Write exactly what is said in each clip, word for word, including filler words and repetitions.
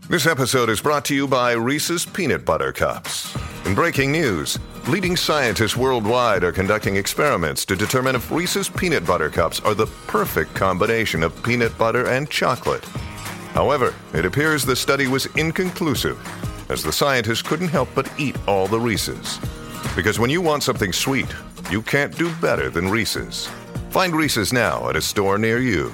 This episode is brought to you by Reese's Peanut Butter Cups. In breaking news, leading scientists worldwide are conducting experiments to determine if Reese's Peanut Butter Cups are the perfect combination of peanut butter and chocolate. However, it appears the study was inconclusive, as the scientists couldn't help but eat all the Reese's. Because when you want something sweet, you can't do better than Reese's. Find Reese's now at a store near you.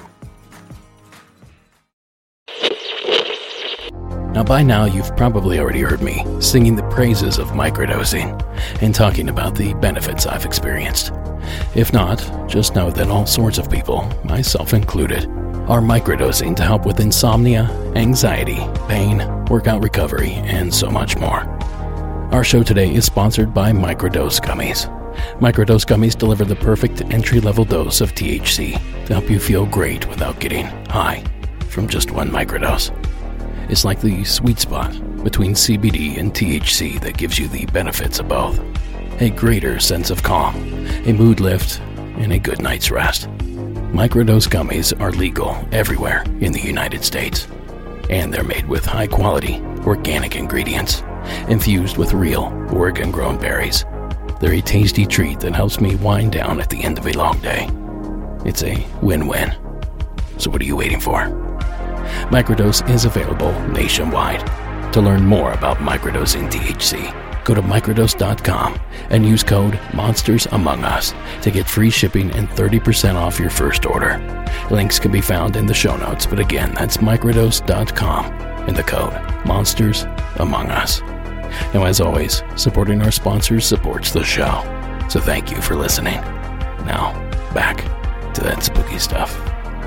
Now by now you've probably already heard me singing the praises of microdosing and talking about the benefits I've experienced. If not, just know that all sorts of people, myself included, are microdosing to help with insomnia, anxiety, pain, workout recovery, and so much more. Our show today is sponsored by Microdose Gummies. Microdose Gummies deliver the perfect entry-level dose of T H C to help you feel great without getting high from just one microdose. It's like the sweet spot between C B D and T H C that gives you the benefits of both. A greater sense of calm, a mood lift, and a good night's rest. Microdose gummies are legal everywhere in the United States. And they're made with high-quality, organic ingredients, infused with real, Oregon-grown berries. They're a tasty treat that helps me wind down at the end of a long day. It's a win-win. So what are you waiting for? Microdose is available nationwide. To learn more about microdosing T H C, go to microdose dot com and use code MonstersAmongUs to get free shipping and thirty percent off your first order. Links can be found in the show notes, but again, that's microdose dot com and the code MonstersAmongUs. Now, as always, supporting our sponsors supports the show, so thank you for listening. Now, back to that spooky stuff.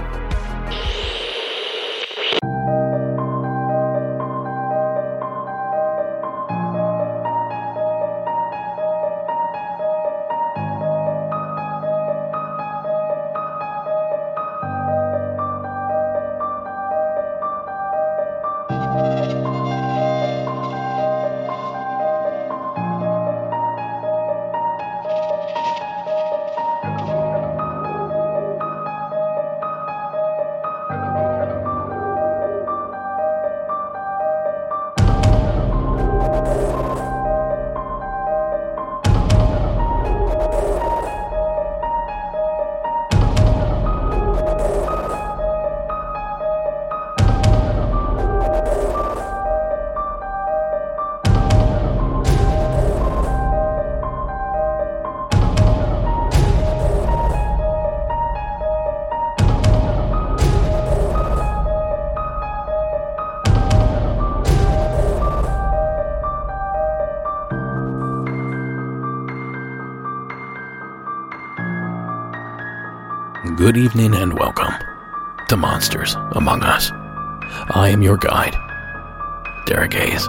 Good evening and welcome to Monsters Among Us. I am your guide, Derek Hayes.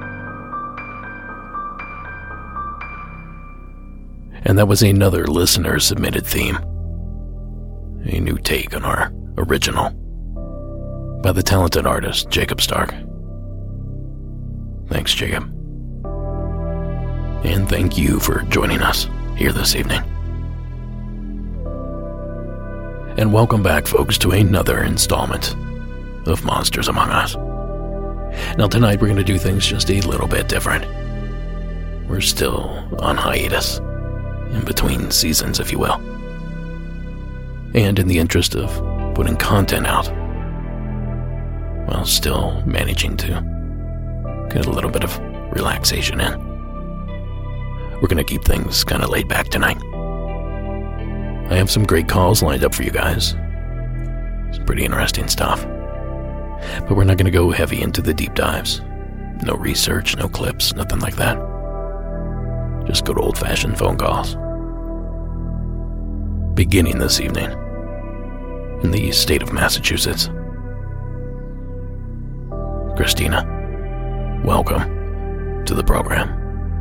And that was another listener-submitted theme. A new take on our original by the talented artist Jacob Stark. Thanks, Jacob. And thank you for joining us here this evening. And welcome back, folks, to another installment of Monsters Among Us. Now, tonight we're going to do things just a little bit different. We're still on hiatus, in between seasons, if you will. And in the interest of putting content out, while still managing to get a little bit of relaxation in, we're going to keep things kind of laid back tonight. I have some great calls lined up for you guys. Some pretty interesting stuff. But we're not going to go heavy into the deep dives. No research, no clips, nothing like that. Just good old-fashioned phone calls. Beginning this evening in the state of Massachusetts. Christina, welcome to the program.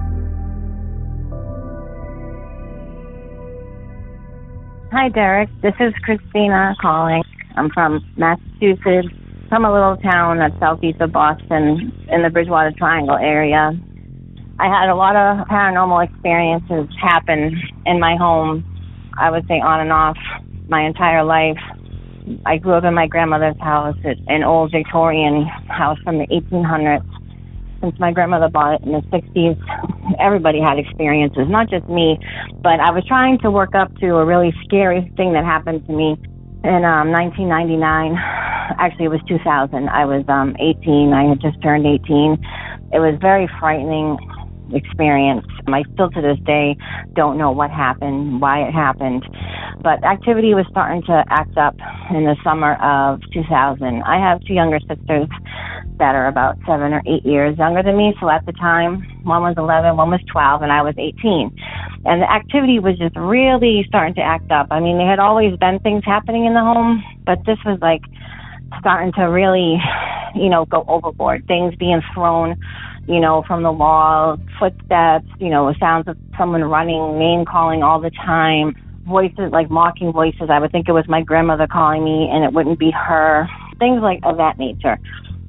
Hi, Derek. This is Christina calling. I'm from Massachusetts, from a little town that's southeast of Boston in the Bridgewater Triangle area. I had a lot of paranormal experiences happen in my home, I would say on and off, my entire life. I grew up in my grandmother's house. It's an old Victorian house from the eighteen hundreds. Since my grandmother bought it in the sixties, everybody had experiences, not just me, but I was trying to work up to a really scary thing that happened to me in um, nineteen ninety-nine. Actually, it was two thousand. I was um, eighteen. I had just turned eighteen. It was very frightening experience. I still to this day don't know what happened, why it happened, but activity was starting to act up in the summer of two thousand. I have two younger sisters that are about seven or eight years younger than me, so at the time, one was eleven, one was twelve, and I was eighteen. And the activity was just really starting to act up. I mean, there had always been things happening in the home, but this was like starting to really, you know, go overboard. Things being thrown, you know, from the wall, footsteps, you know, sounds of someone running, name calling all the time, voices, like mocking voices. I would think it was my grandmother calling me and it wouldn't be her, things like of that nature.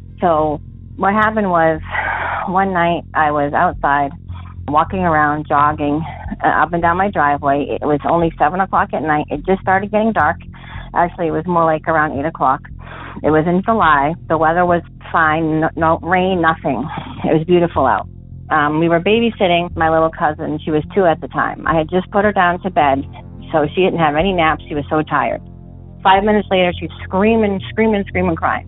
So what happened was one night I was outside walking around, jogging uh, up and down my driveway. It was only seven o'clock at night. It just started getting dark. Actually, it was more like around eight o'clock. It was in July. The weather was fine, no, no rain, nothing. It was beautiful out. Um, we were babysitting my little cousin. She was two at the time. I had just put her down to bed, so she didn't have any naps. She was so tired. Five minutes later, she's screaming, screaming, screaming, crying.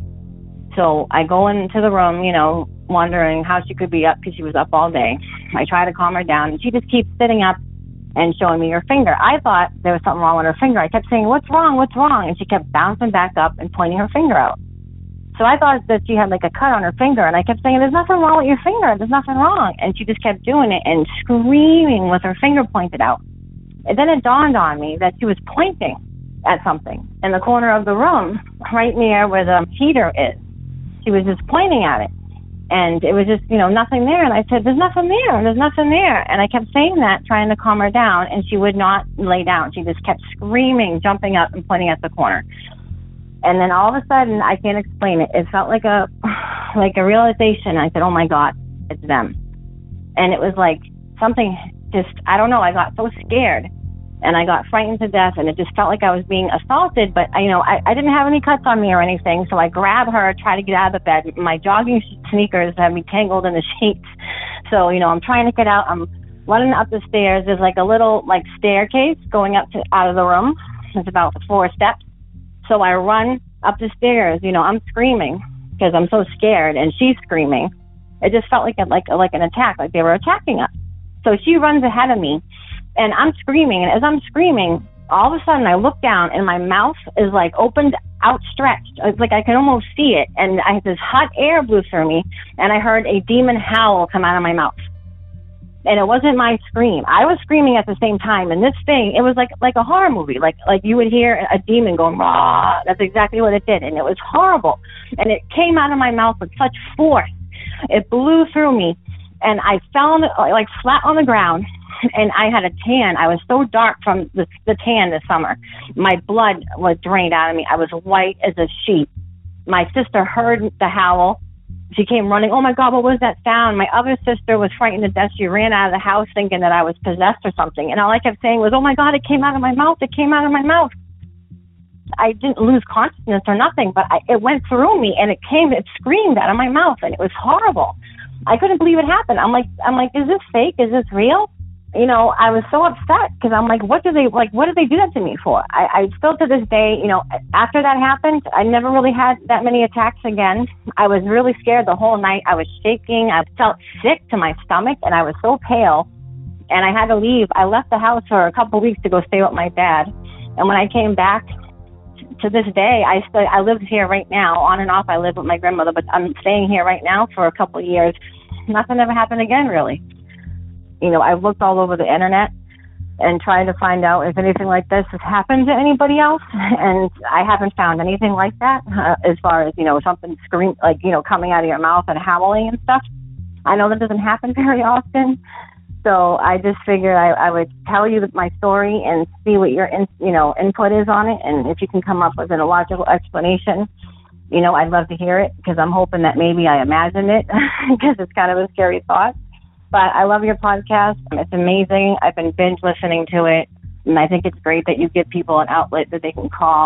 So I go into the room, you know, wondering how she could be up because she was up all day. I try to calm her down, and she just keeps sitting up and showing me her finger. I thought there was something wrong with her finger. I kept saying, what's wrong, what's wrong? And she kept bouncing back up and pointing her finger out. So I thought that she had like a cut on her finger, and I kept saying, there's nothing wrong with your finger. There's nothing wrong. And she just kept doing it and screaming with her finger pointed out. And then it dawned on me that she was pointing at something in the corner of the room right near where the heater is. She was just pointing at it. And it was just, you know, nothing there. And I said, there's nothing there. There's nothing there. And I kept saying that, trying to calm her down, and she would not lay down. She just kept screaming, jumping up and pointing at the corner. And then all of a sudden, I can't explain it. It felt like a, like a realization. I said, oh my God, it's them. And it was like something just, I don't know, I got so scared. And I got frightened to death, and it just felt like I was being assaulted. But, you know, I, I didn't have any cuts on me or anything, so I grab her, try to get out of the bed. My jogging sneakers have me tangled in the sheets. So, you know, I'm trying to get out. I'm running up the stairs. There's like a little, like, staircase going up to out of the room. It's about four steps. So I run up the stairs. You know, I'm screaming because I'm so scared, and she's screaming. It just felt like a, like, like an attack, like they were attacking us. So she runs ahead of me. And I'm screaming, and as I'm screaming, all of a sudden I look down, and my mouth is like opened, outstretched. It's like I can almost see it, and I had this hot air blew through me, and I heard a demon howl come out of my mouth. And it wasn't my scream. I was screaming at the same time, and this thing, it was like like a horror movie, like like you would hear a demon going, rah. That's exactly what it did, and it was horrible. And it came out of my mouth with such force. It blew through me, and I fell on the, like flat on the ground. And I had a tan. I was so dark from the, the tan this summer. My blood was drained out of me. I was white as a sheet. My sister heard the howl. She came running. Oh, my God, what was that sound? My other sister was frightened to death. She ran out of the house thinking that I was possessed or something. And all I kept saying was, oh, my God, it came out of my mouth. It came out of my mouth. I didn't lose consciousness or nothing, but I, it went through me, and it came, it screamed out of my mouth, and it was horrible. I couldn't believe it happened. I'm like, I'm like, is this fake? Is this real? You know, I was so upset because I'm like, what do they, like, what did they do that to me for? I, I still to this day, you know, after that happened, I never really had that many attacks again. I was really scared the whole night. I was shaking. I felt sick to my stomach, and I was so pale, and I had to leave. I left the house for a couple of weeks to go stay with my dad. And when I came back to this day, I still, I live here right now. On and off, I live with my grandmother, but I'm staying here right now for a couple of years. Nothing ever happened again, really. You know, I've looked all over the internet and tried to find out if anything like this has happened to anybody else, and I haven't found anything like that uh, as far as, you know, something scream like, you know, coming out of your mouth and howling and stuff. I know that doesn't happen very often, so I just figured I, I would tell you my story and see what your, in, you know, input is on it, and if you can come up with an illogical explanation, you know, I'd love to hear it, because I'm hoping that maybe I imagined it, because it's kind of a scary thought. But I love your podcast. It's amazing. I've been binge listening to it, and I think it's great that you give people an outlet that they can call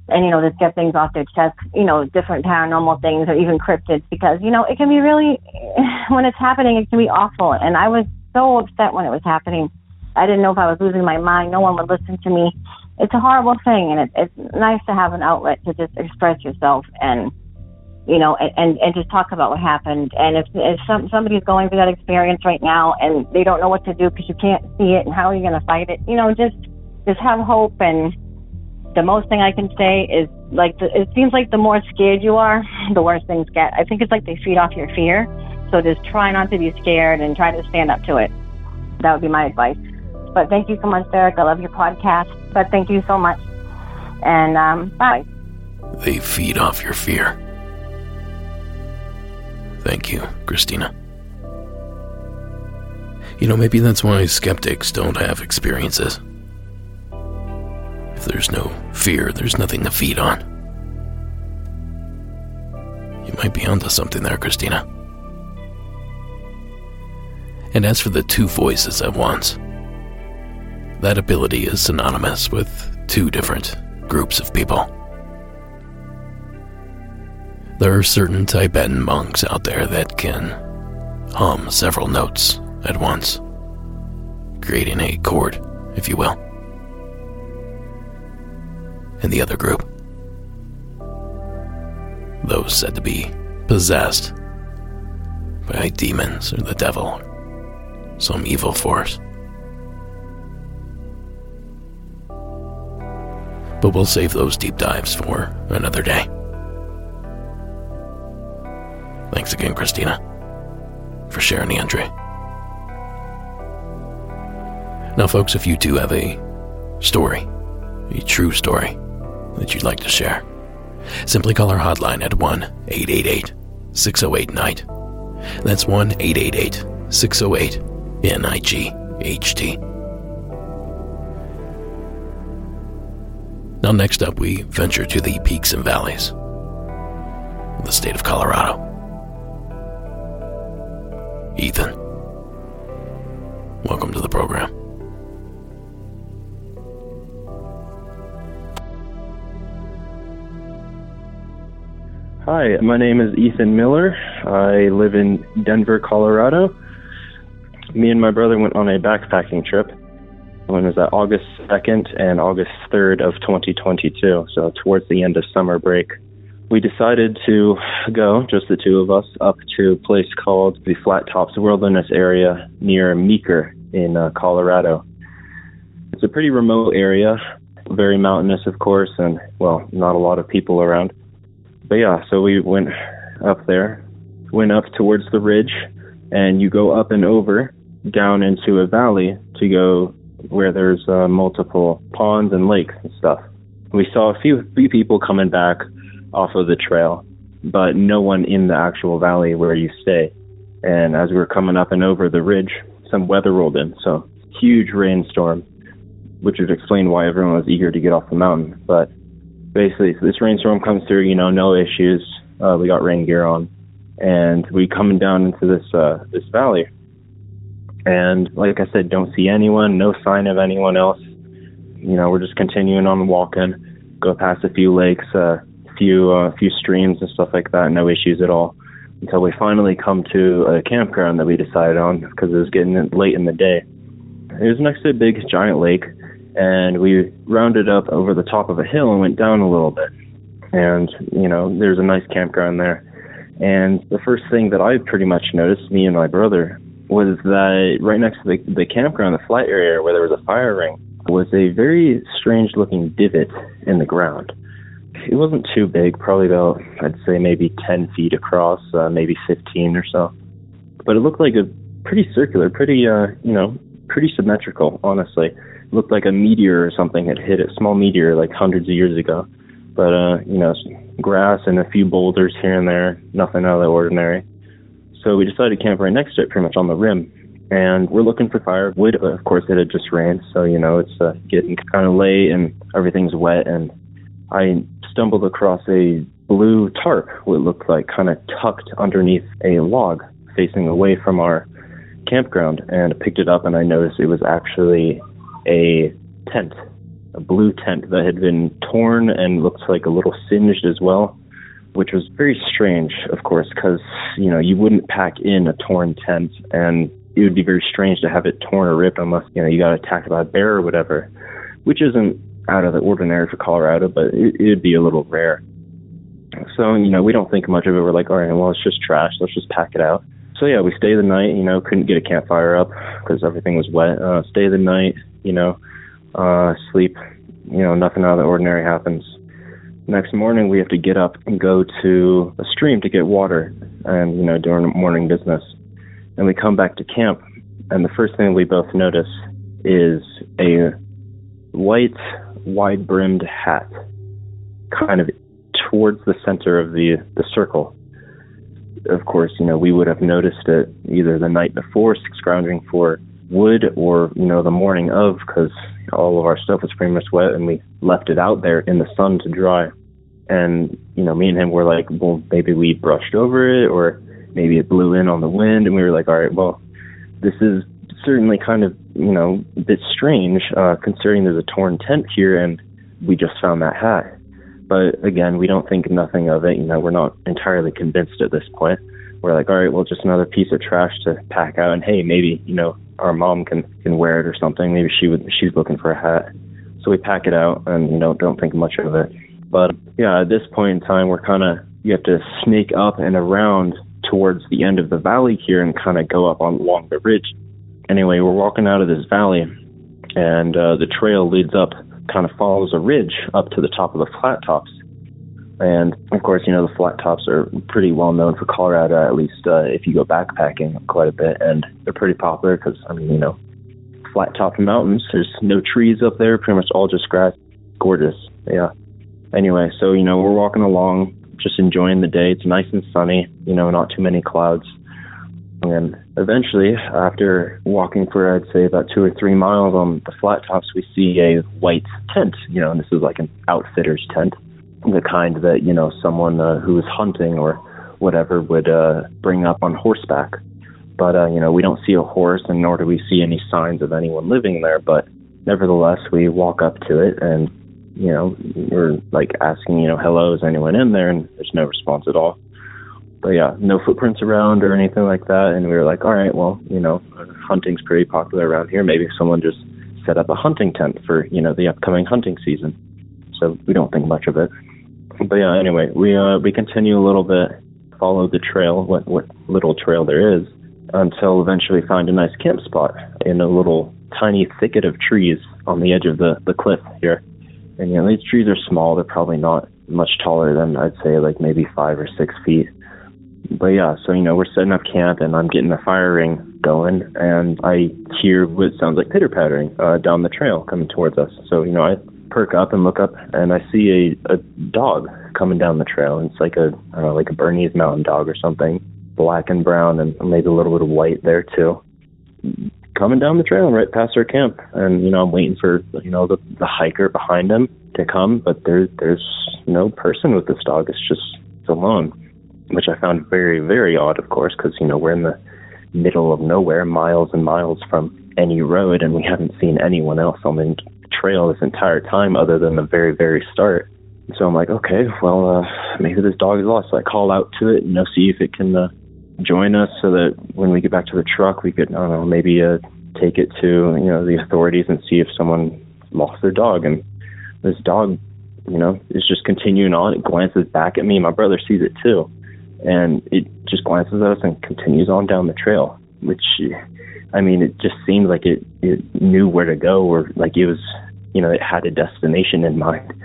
and, you know, just get things off their chest, you know, different paranormal things or even cryptids, because, you know, it can be really, when it's happening, it can be awful. And I was so upset when it was happening. I didn't know if I was losing my mind. No one would listen to me. It's a horrible thing, and it, it's nice to have an outlet to just express yourself and, you know, and, and, and just talk about what happened. And if, if some, somebody's going through that experience right now and they don't know what to do because you can't see it and how are you going to fight it, you know, just just have hope. And the most thing I can say is, like, the, it seems like the more scared you are, the worse things get. I think it's like they feed off your fear. So just try not to be scared and try to stand up to it. That would be my advice. But thank you so much, Derek. I love your podcast. But thank you so much. And um, bye. They feed off your fear. Thank you, Christina. You know, maybe that's why skeptics don't have experiences. If there's no fear, there's nothing to feed on. You might be onto something there, Christina. And as for the two voices at once, that ability is synonymous with two different groups of people. There are certain Tibetan monks out there that can hum several notes at once, creating a chord, if you will. And the other group, those said to be possessed by demons or the devil, some evil force. But we'll save those deep dives for another day. Thanks again, Christina, for sharing the entry. Now, folks, if you too have a story, a true story that you'd like to share, simply call our hotline at one eight eight eight, six oh eight, N I G H T. That's one eight eight eight, six oh eight, N I G H T. Now, next up, we venture to the peaks and valleys of the state of Colorado. Ethan, welcome to the program. Hi, my name is Ethan Miller. I live in Denver, Colorado. Me and my brother went on a backpacking trip. When was that? August second and August third of twenty twenty-two, so towards the end of summer break. We decided to go, just the two of us, up to a place called the Flat Tops Wilderness area near Meeker in uh, Colorado. It's a pretty remote area, very mountainous, of course, and, well, not a lot of people around. But yeah, so we went up there, went up towards the ridge, and you go up and over, down into a valley to go where there's uh, multiple ponds and lakes and stuff. We saw a few, few people coming back off of the trail, but no one in the actual valley where you stay. And as we were coming up and over the ridge, some weather rolled in, so huge rainstorm, which would explain why everyone was eager to get off the mountain. But basically, this rainstorm comes through, you know, no issues. Uh, we got rain gear on, and we coming down into this uh, this valley. And like I said, don't see anyone, no sign of anyone else. You know, we're just continuing on walking, go past a few lakes, uh, few uh, few streams and stuff like that, no issues at all, until we finally come to a campground that we decided on because it was getting late in the day. It was next to a big giant lake, and we rounded up over the top of a hill and went down a little bit. And, you know, there's a nice campground there. And the first thing that I pretty much noticed, me and my brother, was that right next to the, the campground, the flat area where there was a fire ring, was a very strange-looking divot in the ground. It wasn't too big, probably about, I'd say maybe ten feet across, uh, maybe fifteen or so. But it looked like a pretty circular, pretty, uh, you know, pretty symmetrical, honestly. It looked like a meteor or something had hit it, small meteor, like hundreds of years ago. But, uh, you know, grass and a few boulders here and there, nothing out of the ordinary. So we decided to camp right next to it, pretty much on the rim. And we're looking for firewood. Of course, it had just rained, so, you know, it's uh, getting kind of late and everything's wet. And I stumbled across a blue tarp, what looked like kind of tucked underneath a log facing away from our campground. And I picked it up and I noticed it was actually a tent. a blue tent that had been torn and looked like a little singed as well, which was very strange, of course, because, you know, you wouldn't pack in a torn tent, and it would be very strange to have it torn or ripped unless, you know, you got attacked by a bear or whatever, which isn't out of the ordinary for Colorado, but it would be a little rare. So, you know, we don't think much of it. We're like, all right, well, it's just trash. Let's just pack it out. So, yeah, we stay the night, you know, couldn't get a campfire up because everything was wet. Uh, stay the night, you know, uh, sleep, you know, nothing out of the ordinary happens. Next morning, we have to get up and go to a stream to get water and, you know, during morning business. And we come back to camp, and the first thing we both notice is a white, wide-brimmed hat kind of towards the center of the, the circle. Of course, you know, we would have noticed it either the night before, scrounging for wood, or, you know, the morning of, because all of our stuff was pretty much wet, and we left it out there in the sun to dry. And, you know, me and him were like, well, maybe we brushed over it, or maybe it blew in on the wind, and we were like, all right, well, this is certainly kind of, you know, a bit strange, uh, considering there's a torn tent here, and we just found that hat. But again, we don't think nothing of it. You know, we're not entirely convinced at this point. We're like, all right, well, just another piece of trash to pack out, and hey, maybe, you know, our mom can, can wear it or something. Maybe she would, she's looking for a hat. So we pack it out and, you know, don't think much of it. But yeah, at this point in time, we're kind of, you have to sneak up and around towards the end of the valley here and kind of go up on along the ridge. Anyway, we're walking out of this valley, and uh, the trail leads up, kind of follows a ridge up to the top of the flat tops. And of course, you know, the flat tops are pretty well known for Colorado, at least uh, if you go backpacking quite a bit, and they're pretty popular because, I mean, you know, flat topped mountains, there's no trees up there, pretty much all just grass. Gorgeous. Yeah. Anyway, so, you know, we're walking along, just enjoying the day. It's nice and sunny, you know, not too many clouds. And eventually, after walking for, I'd say, about two or three miles on the flat tops, we see a white tent, you know, and this is like an outfitter's tent, the kind that, you know, someone uh, who is hunting or whatever would uh, bring up on horseback. But, uh, you know, we don't see a horse, and nor do we see any signs of anyone living there. But nevertheless, we walk up to it, and, you know, we're like asking, you know, hello, is anyone in there? And there's no response at all. But yeah, no footprints around or anything like that. And we were like, all right, well, you know, hunting's pretty popular around here. Maybe someone just set up a hunting tent for, you know, the upcoming hunting season. So we don't think much of it. But yeah, anyway, we uh, we continue a little bit, follow the trail, what, what little trail there is, until eventually find a nice camp spot in a little tiny thicket of trees on the edge of the, the cliff here. And, you know, these trees are small. They're probably not much taller than, I'd say, like maybe five or six feet. But yeah, so, you know, we're setting up camp, and I'm getting the fire ring going, and I hear what sounds like pitter-pattering uh, down the trail coming towards us. So, you know, I perk up and look up, and I see a, a dog coming down the trail. And it's like a, I don't know, like a Bernese Mountain Dog or something, black and brown, and maybe a little bit of white there too, coming down the trail right past our camp. And, you know, I'm waiting for, you know, the, the hiker behind him to come, but there, there's no person with this dog. It's just it's alone, which I found very, very odd, of course, because, you know, we're in the middle of nowhere, miles and miles from any road, and we haven't seen anyone else on the trail this entire time other than the very, very start. So I'm like, okay, well, uh, maybe this dog is lost. So I call out to it, you know, see if it can uh, join us so that when we get back to the truck, we could, I don't know, maybe uh, take it to, you know, the authorities and see if someone lost their dog. And this dog, you know, is just continuing on. It glances back at me. My brother sees it too. And it just glances at us and continues on down the trail, which, I mean, it just seemed like it, it knew where to go, or like it was, you know, it had a destination in mind.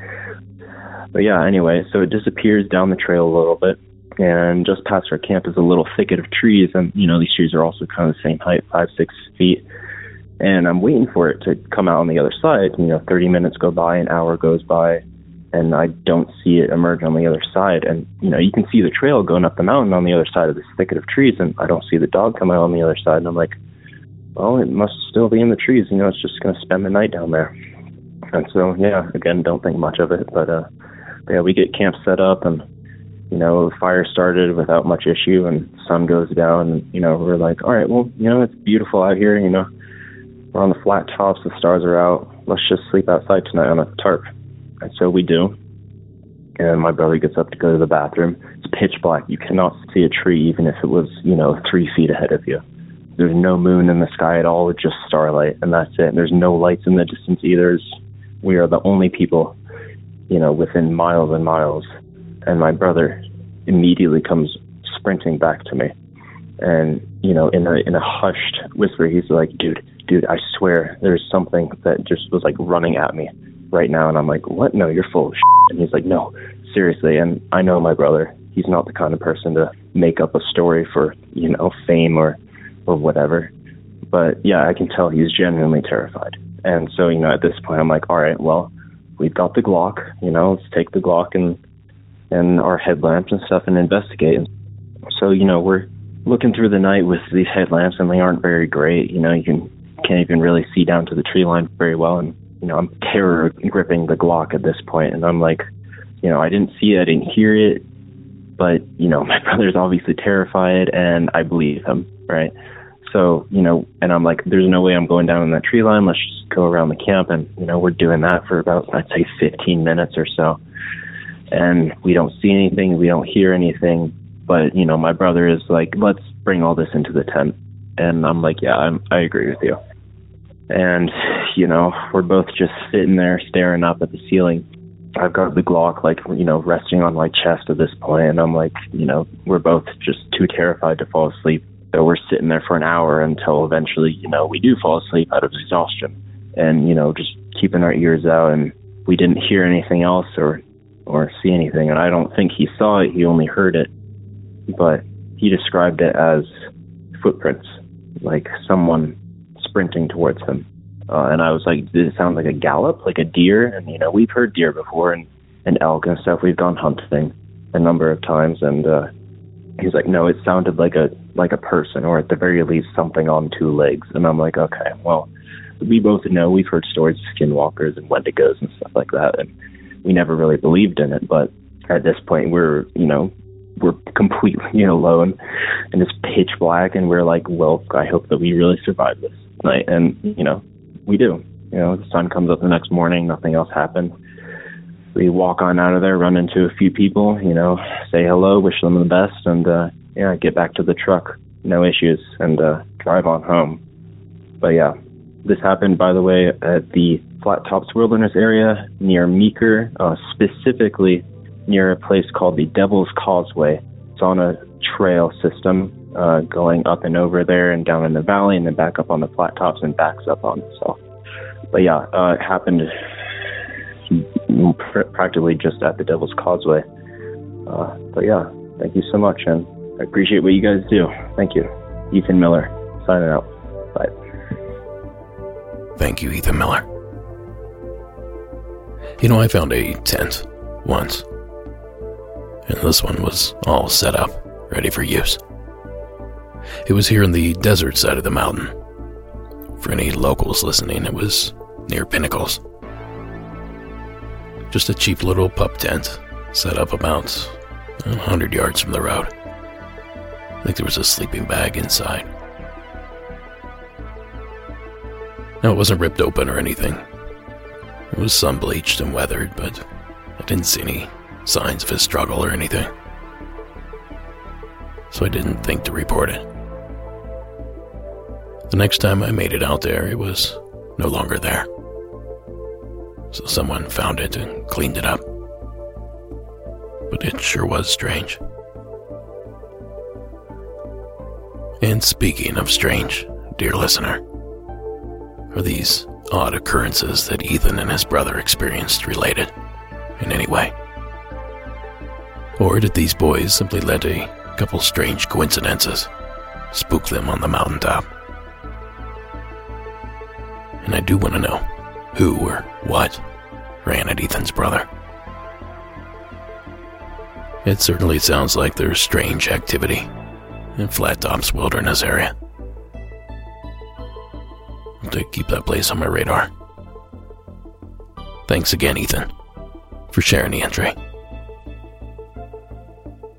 But yeah, anyway, so it disappears down the trail a little bit, and just past our camp is a little thicket of trees, and, you know, these trees are also kind of the same height, five, six feet, and I'm waiting for it to come out on the other side. You know, thirty minutes go by, an hour goes by, and I don't see it emerge on the other side. And, you know, you can see the trail going up the mountain on the other side of this thicket of trees, and I don't see the dog coming out on the other side. And I'm like, well, it must still be in the trees. You know, it's just going to spend the night down there. And so, yeah, again, don't think much of it. But, uh, yeah, we get camp set up, and, you know, fire started without much issue, and sun goes down, and, you know, we're like, all right, well, you know, it's beautiful out here. You know, we're on the flat tops, the stars are out. let's just sleep outside tonight on a tarp. And so we do. And my brother gets up to go to the bathroom. It's pitch black. You cannot see a tree, even if it was, you know, three feet ahead of you. There's no moon in the sky at all. It's just starlight, and that's it. There's no lights in the distance either. We are the only people, you know, within miles and miles. And my brother immediately comes sprinting back to me. And, you know, in a in a hushed whisper, he's like, dude, dude, I swear there's something that just was like running at me right now. And I'm like, what? No, you're full of shit. And he's like, no, seriously. And I know my brother. He's not the kind of person to make up a story for, you know, fame or, or whatever. But yeah, I can tell he's genuinely terrified. And so, you know, at this point, I'm like, all right, well, we've got the Glock, you know, let's take the Glock and, and our headlamps and stuff and investigate. And so, you know, we're looking through the night with these headlamps, and they aren't very great. You know, you can, can't even really see down to the tree line very well. And, you know, I'm terror gripping the Glock at this point, and I'm like, you know, I didn't see it, I didn't hear it, but, you know, my brother's obviously terrified, and I believe him, right? So, you know, and I'm like, there's no way I'm going down in that tree line, let's just go around the camp, and, you know, we're doing that for about, I'd say, fifteen minutes or so, and we don't see anything, we don't hear anything, but, you know, my brother is like, let's bring all this into the tent, and I'm like, yeah, I'm, I agree with you. And, you know, we're both just sitting there staring up at the ceiling. I've got the Glock, like, you know, resting on my chest at this point, and I'm like, you know, we're both just too terrified to fall asleep. So we're sitting there for an hour until eventually, you know, we do fall asleep out of exhaustion. And, you know, just keeping our ears out, and we didn't hear anything else or, or see anything. And I don't think he saw it, he only heard it. But he described it as footprints, like someone sprinting towards him. Uh, and I was like, did it sound like a gallop, like a deer? And, you know, we've heard deer before and, and elk and stuff. We've gone hunting a number of times. And uh, he's like, no, it sounded like a like a person, or at the very least something on two legs. And I'm like, okay, well, we both know, we've heard stories of skinwalkers and wendigos and stuff like that. And we never really believed in it. But at this point, we're, you know, we're completely alone, and it's pitch black. And we're like, well, I hope that we really survive this night. And, you know, we do. You know, the sun comes up the next morning, nothing else happened. We walk on out of there, run into a few people, you know, say hello, wish them the best, and, uh, yeah, get back to the truck, no issues, and uh, drive on home. But, yeah, this happened, by the way, at the Flat Tops Wilderness area near Meeker, uh, specifically near a place called the Devil's Causeway. It's on a trail system uh, going up and over there and down in the valley and then back up on the flat tops and backs up on itself. But yeah, uh, it happened pr- practically just at the Devil's Causeway. Uh, but yeah, thank you so much, and I appreciate what you guys do. Thank you. Ethan Miller, signing out. Bye. Thank you, Ethan Miller. You know, I found a tent once, and this one was all set up, ready for use. It was here in the desert side of the mountain. For any locals listening, it was near Pinnacles. Just a cheap little pup tent, set up about a hundred yards from the road. I think there was a sleeping bag inside. Now, it wasn't ripped open or anything. It was sun-bleached and weathered, but I didn't see any signs of a struggle or anything. So I didn't think to report it. The next time I made it out there, it was no longer there. So someone found it and cleaned it up. But it sure was strange. And speaking of strange, dear listener, are these odd occurrences that Ethan and his brother experienced related in any way? Or did these boys simply let a couple strange coincidences spook them on the mountaintop? And I do want to know who or what ran at Ethan's brother. It certainly sounds like there's strange activity in Flat Tops Wilderness area. I'll have to keep that place on my radar. Thanks again, Ethan, for sharing the entry.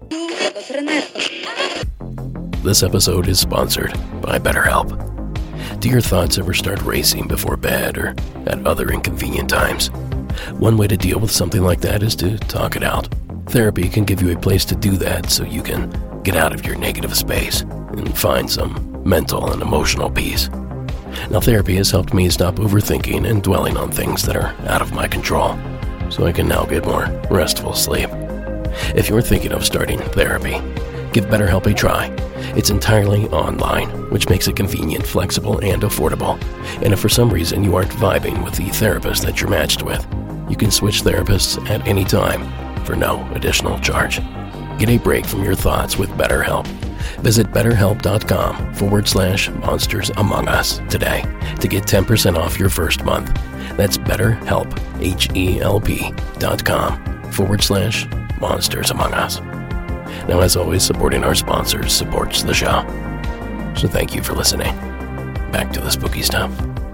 This episode is sponsored by BetterHelp. Do your thoughts ever start racing before bed or at other inconvenient times? One way to deal with something like that is to talk it out. Therapy can give you a place to do that so you can get out of your negative space and find some mental and emotional peace. Now, therapy has helped me stop overthinking and dwelling on things that are out of my control, so I can now get more restful sleep. If you're thinking of starting therapy, give BetterHelp a try. It's entirely online, which makes it convenient, flexible, and affordable. And if for some reason you aren't vibing with the therapist that you're matched with, you can switch therapists at any time for no additional charge. Get a break from your thoughts with BetterHelp. Visit betterhelp.com forward slash monsters among us today to get ten percent off your first month. That's betterhelp, H-E-L-P dot com forward slash monsters among us. Now, as always, supporting our sponsors supports the show. So thank you for listening. Back to the spooky stuff.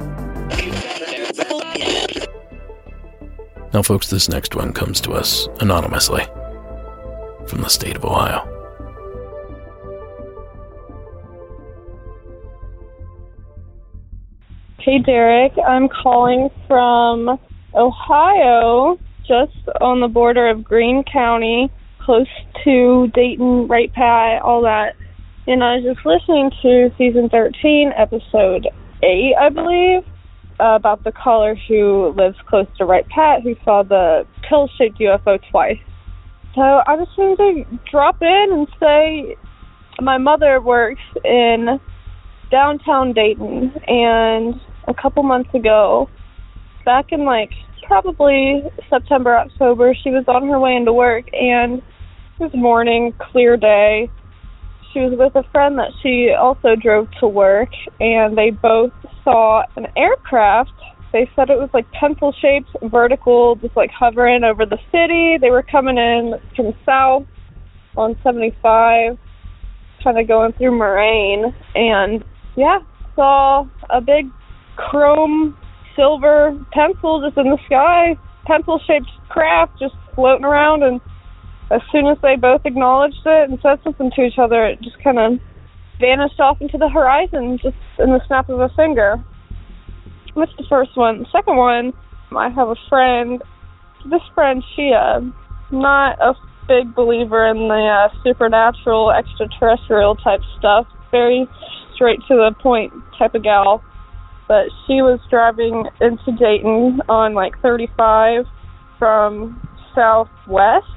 Now, folks, this next one comes to us anonymously from the state of Ohio. Hey, Derek. I'm calling from Ohio, just on the border of Greene County, close to Dayton, Wright Pat, all that. And I was just listening to season thirteen, episode eight, I believe, uh, about the caller who lives close to Wright Pat, who saw the pill-shaped U F O twice. So I just wanted to drop in and say my mother works in downtown Dayton, and a couple months ago, back in like probably September, October, she was on her way into work, and it was morning, clear day. She was with a friend that she also drove to work, and they both saw an aircraft. They said it was like pencil-shaped, vertical, just like hovering over the city. They were coming in from south on seventy-five, kind of going through Moraine, and yeah, saw a big chrome silver pencil just in the sky, pencil-shaped craft just floating around, and as soon as they both acknowledged it and said something to each other, it just kind of vanished off into the horizon just in the snap of a finger. That's the first one. The second one, I have a friend. This friend, she, uh, not a big believer in the uh, supernatural, extraterrestrial type stuff. Very straight to the point type of gal. But she was driving into Dayton on like thirty-five from southwest.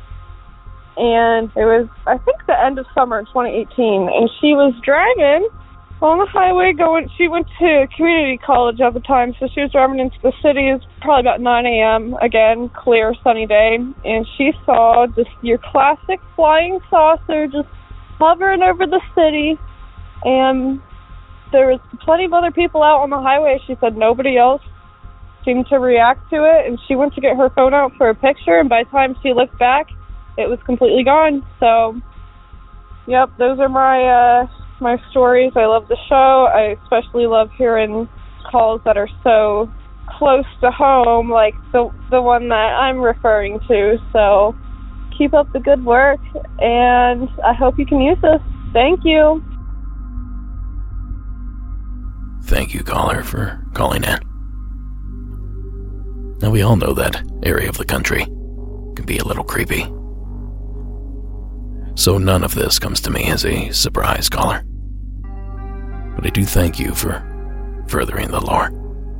And it was, I think, the end of summer twenty eighteen. And she was driving on the highway going, she went to community college at the time, so she was driving into the city. It was probably about nine a.m., again, clear, sunny day. And she saw just your classic flying saucer just hovering over the city. And there was plenty of other people out on the highway. She said nobody else seemed to react to it. And she went to get her phone out for a picture, and by the time she looked back, it was completely gone. So, yep, those are my uh, my stories. I love the show. I especially love hearing calls that are so close to home, like the the one that I'm referring to. So, keep up the good work, and I hope you can use this. Thank you. Thank you, caller, for calling in. Now, we all know that area of the country can be a little creepy. So none of this comes to me as a surprise, caller. But I do thank you for furthering the lore.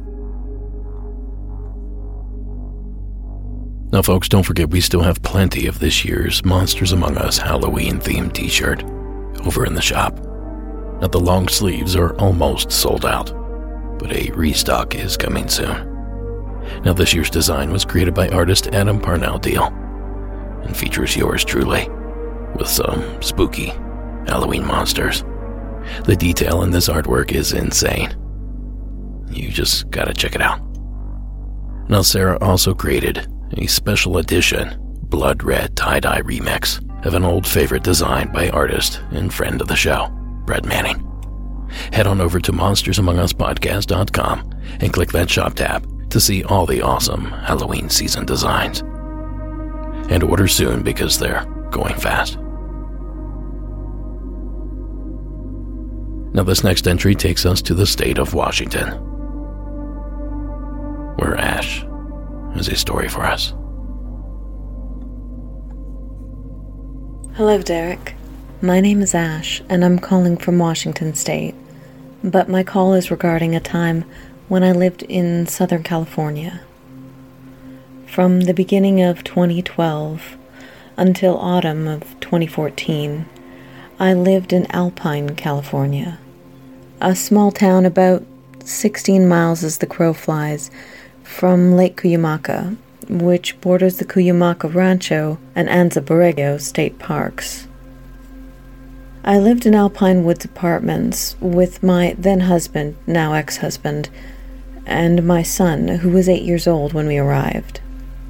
Now, folks, don't forget we still have plenty of this year's Monsters Among Us Halloween-themed t-shirt over in the shop. Now, the long sleeves are almost sold out, but a restock is coming soon. Now, this year's design was created by artist Adam Parnell Deal and features yours truly, with some spooky Halloween monsters. The detail in this artwork is insane. You just gotta check it out. Now, Sarah also created a special edition blood red tie-dye remix of an old favorite design by artist and friend of the show, Brett Manning. Head on over to monsters among us podcast dot com and click that shop tab to see all the awesome Halloween season designs. And order soon because they're going fast. Now this next entry takes us to the state of Washington, where Ash has a story for us. Hello, Derek. My name is Ash, and I'm calling from Washington State, but my call is regarding a time when I lived in Southern California. From the beginning of twenty twelve until autumn of twenty fourteen, I lived in Alpine, California, a small town about sixteen miles as the crow flies from Lake Cuyamaca, which borders the Cuyamaca Rancho and Anza Borrego state parks. I lived in Alpine Woods Apartments with my then-husband, now ex-husband, and my son, who was eight years old when we arrived.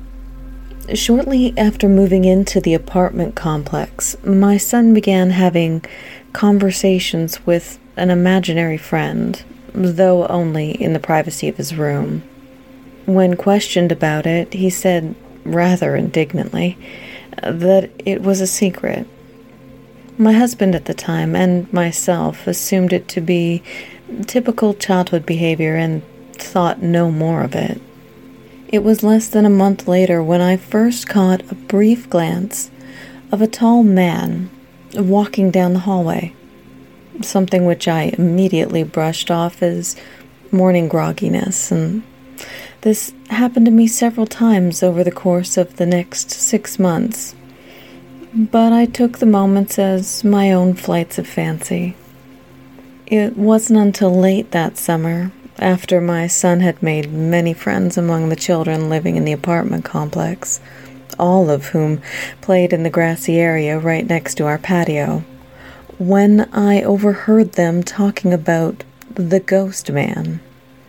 Shortly after moving into the apartment complex, my son began having conversations with an imaginary friend, though only in the privacy of his room. When questioned about it, he said, rather indignantly, that it was a secret. My husband at the time and myself assumed it to be typical childhood behavior and thought no more of it. It was less than a month later when I first caught a brief glance of a tall man walking down the hallway, something which I immediately brushed off as morning grogginess, and this happened to me several times over the course of the next six months, but I took the moments as my own flights of fancy. It wasn't until late that summer, after my son had made many friends among the children living in the apartment complex, all of whom played in the grassy area right next to our patio, when I overheard them talking about the ghost man.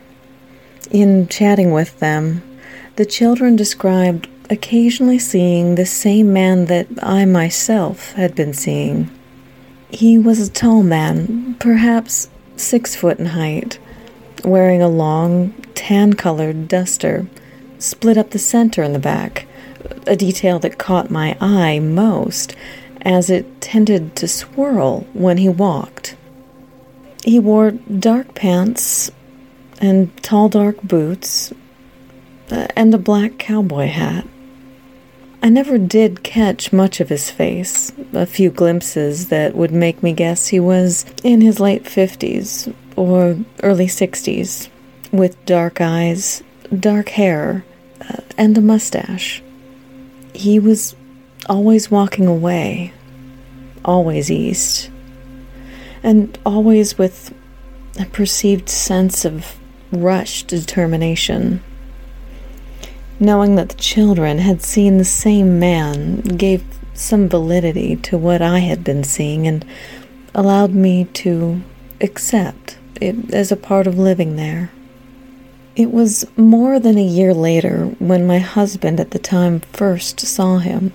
In chatting with them, the children described occasionally seeing the same man that I myself had been seeing. He was a tall man, perhaps six foot in height, wearing a long, tan-colored duster, split up the center in the back, a detail that caught my eye most, as it tended to swirl when he walked. He wore dark pants and tall dark boots, uh, and a black cowboy hat. I never did catch much of his face, a few glimpses that would make me guess he was in his late fifties, or early sixties, with dark eyes, dark hair, uh, and a mustache. He was always walking away, always east, and always with a perceived sense of rushed determination. Knowing that the children had seen the same man gave some validity to what I had been seeing and allowed me to accept it as a part of living there. It was more than a year later when my husband at the time first saw him.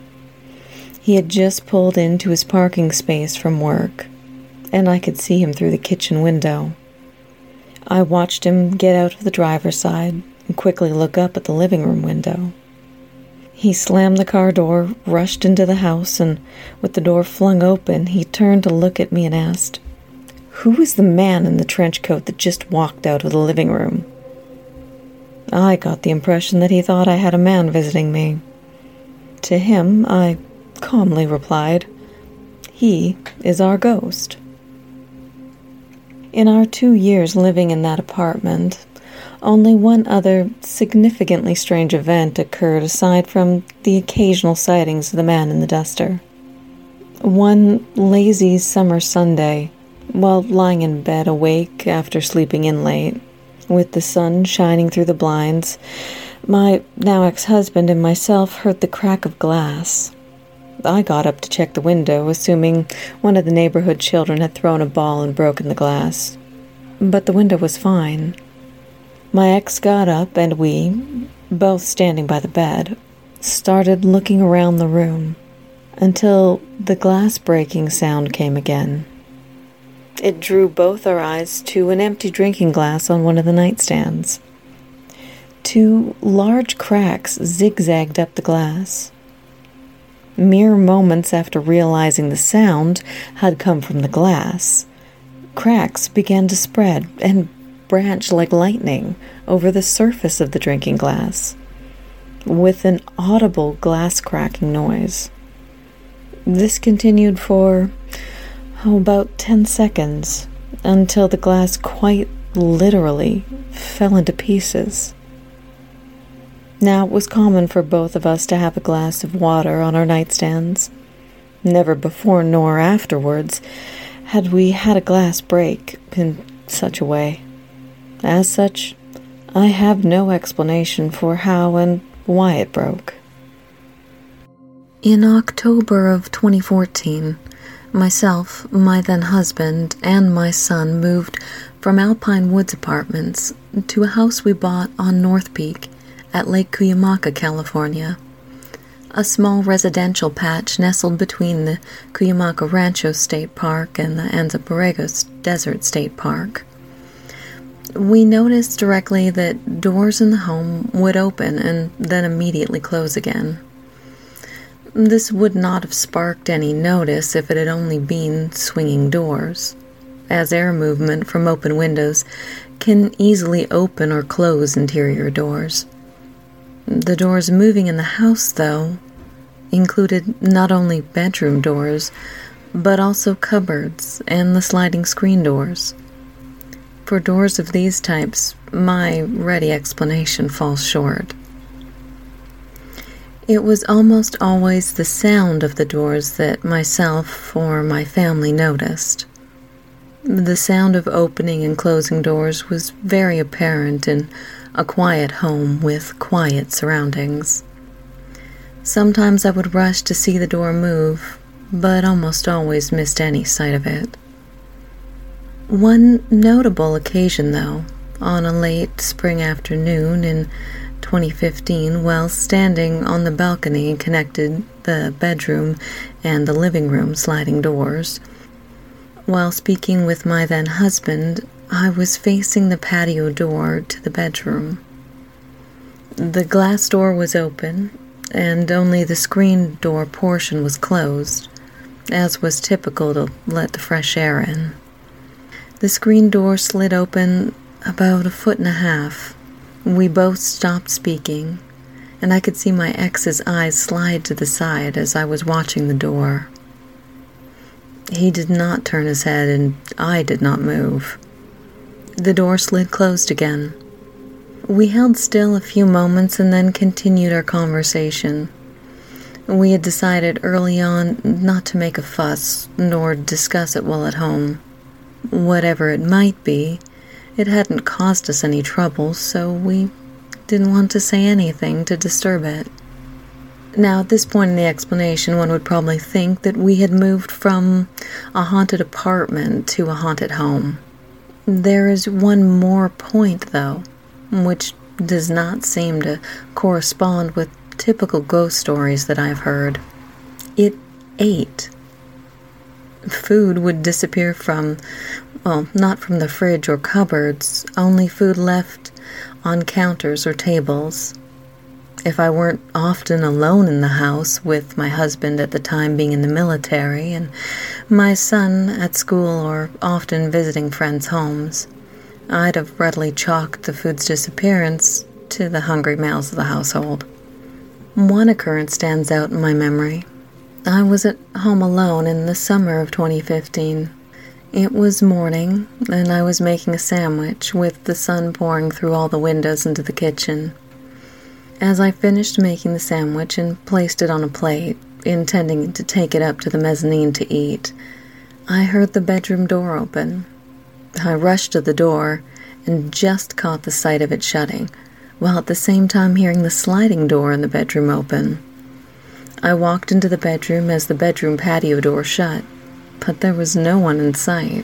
He had just pulled into his parking space from work, and I could see him through the kitchen window. I watched him get out of the driver's side and quickly look up at the living room window. He slammed the car door, rushed into the house, and with the door flung open, he turned to look at me and asked, "Who is the man in the trench coat that just walked out of the living room?" I got the impression that he thought I had a man visiting me. To him, I calmly replied, "He is our ghost." In our two years living in that apartment, only one other significantly strange event occurred aside from the occasional sightings of the man in the duster. One lazy summer Sunday, while lying in bed awake after sleeping in late, with the sun shining through the blinds, my now ex-husband and myself heard the crack of glass. I got up to check the window, assuming one of the neighborhood children had thrown a ball and broken the glass. But the window was fine. My ex got up, and we, both standing by the bed, started looking around the room until the glass-breaking sound came again. It drew both our eyes to an empty drinking glass on one of the nightstands. Two large cracks zigzagged up the glass. Mere moments after realizing the sound had come from the glass, cracks began to spread and branch like lightning over the surface of the drinking glass, with an audible glass cracking noise. This continued for, oh, about ten seconds, until the glass quite literally fell into pieces. Now, it was common for both of us to have a glass of water on our nightstands. Never before nor afterwards had we had a glass break in such a way. As such, I have no explanation for how and why it broke. In October of twenty fourteen, myself, my then husband, and my son moved from Alpine Woods Apartments to a house we bought on North Peak at Lake Cuyamaca, California, a small residential patch nestled between the Cuyamaca Rancho State Park and the Anza Borregos Desert State Park. We noticed directly that doors in the home would open and then immediately close again. This would not have sparked any notice if it had only been swinging doors, as air movement from open windows can easily open or close interior doors. The doors moving in the house, though, included not only bedroom doors, but also cupboards and the sliding screen doors. For doors of these types, my ready explanation falls short. It was almost always the sound of the doors that myself or my family noticed. The sound of opening and closing doors was very apparent in a quiet home with quiet surroundings. Sometimes I would rush to see the door move, but almost always missed any sight of it. One notable occasion, though, on a late spring afternoon in twenty fifteen, while standing on the balcony connected the bedroom and the living room sliding doors, while speaking with my then husband, I was facing the patio door to the bedroom. The glass door was open, and only the screen door portion was closed, as was typical to let the fresh air in. The screen door slid open about a foot and a half. We both stopped speaking, and I could see my ex's eyes slide to the side as I was watching the door. He did not turn his head, and I did not move. The door slid closed again. We held still a few moments and then continued our conversation. We had decided early on not to make a fuss nor discuss it while at home. Whatever it might be, it hadn't caused us any trouble, so we didn't want to say anything to disturb it. Now, at this point in the explanation, one would probably think that we had moved from a haunted apartment to a haunted home. There is one more point, though, which does not seem to correspond with typical ghost stories that I've heard. It ate. Food would disappear from, well, not from the fridge or cupboards, only food left on counters or tables. If I weren't often alone in the house, with my husband at the time being in the military and my son at school or often visiting friends' homes, I'd have readily chalked the food's disappearance to the hungry mouths of the household. One occurrence stands out in my memory. I was at home alone in the summer of twenty fifteen. It was morning, and I was making a sandwich with the sun pouring through all the windows into the kitchen. As I finished making the sandwich and placed it on a plate, intending to take it up to the mezzanine to eat, I heard the bedroom door open. I rushed to the door and just caught the sight of it shutting, while at the same time hearing the sliding door in the bedroom open. I walked into the bedroom as the bedroom patio door shut, but there was no one in sight.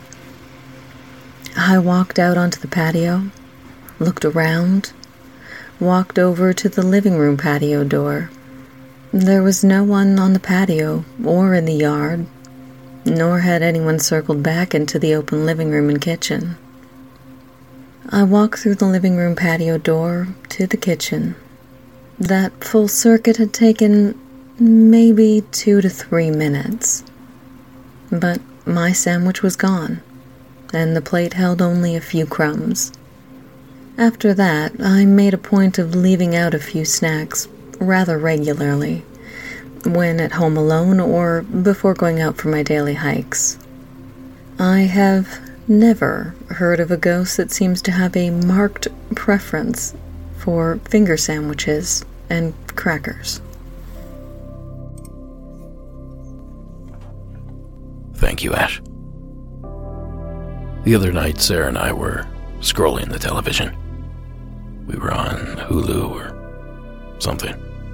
I walked out onto the patio, looked around, walked over to the living room patio door. There was no one on the patio or in the yard, nor had anyone circled back into the open living room and kitchen. I walked through the living room patio door to the kitchen. That full circuit had taken maybe two to three minutes. But my sandwich was gone. and the plate held only a few crumbs. After that, I made a point of leaving out a few snacks rather regularly, when at home alone or before going out for my daily hikes. I have never heard of a ghost that seems to have a marked preference for finger sandwiches and crackers. Thank you, Ash. The other night, Sarah and I were scrolling the television. We were on Hulu or something.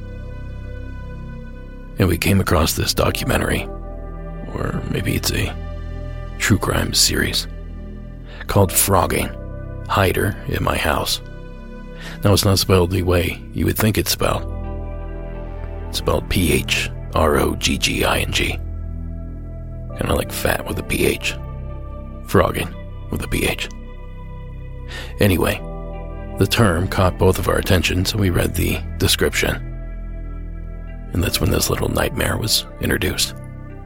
And we came across this documentary, or maybe it's a true crime series, called Frogging, Hider in My House. Now, it's not spelled the way you would think it's spelled. It's spelled P H R O G G I N G. Kind of like fat with a P H. Frogging with a P H. Anyway, the term caught both of our attention, so we read the description. And that's when this little nightmare was introduced.